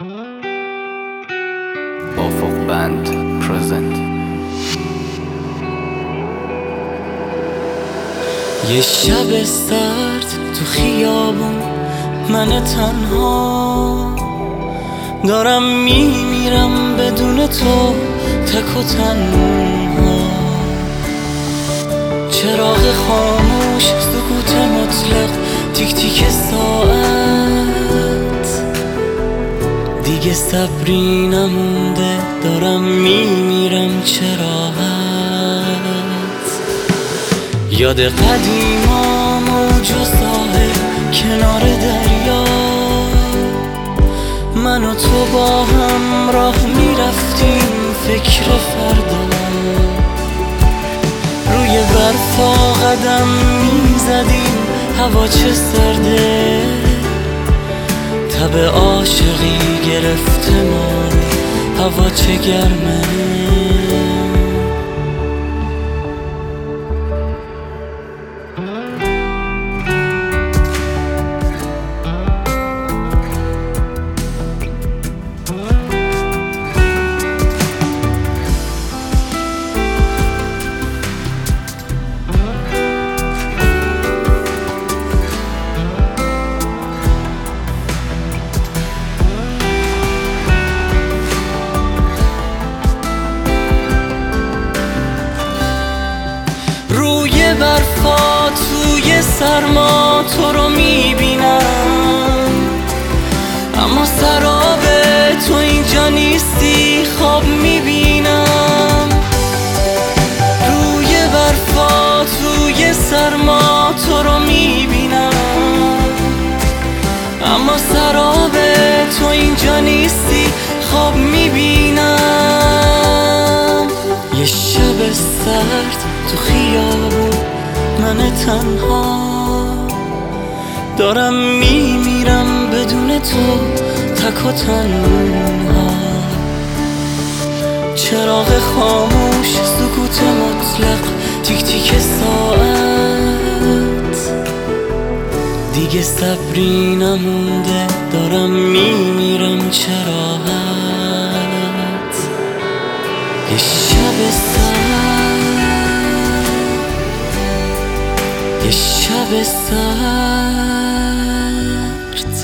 افق بند پرزنت. یه شب سرد تو خیابون، من تنها دارم میمیرم بدون تو، تک و تنها. چراغ خاموش، سکوت مطلق، تیک تیک ساعت، دیگه صبری نمونده، دارم میمیرم چه راحت. یاد قدیما، موج و ساحل کنار دریا، من و تو با هم راه میرفتیم فکر فردا. روی برفا قدم میزدیم، هوا چه سرده، تب عاشقی گرفته ما رو، هوا چه گرمه. روی برفا توی سرما تو رو میبینم، اما سراب تو اینجا نیستی، خواب میبینم. روی برفا توی سرما تو رو میبینم، اما سراب تو اینجا نیستی، خواب میبینم. یه شب سرد تو خیابون، من تنها دارم میمیرم بدون تو، تک و تنها. چراغ خاموش، سکوت مطلق، تیک تیک ساعت، دیگه صبری نمونده، دارم میمیرم چه راحت. یه شب سرد، یه شب سرد.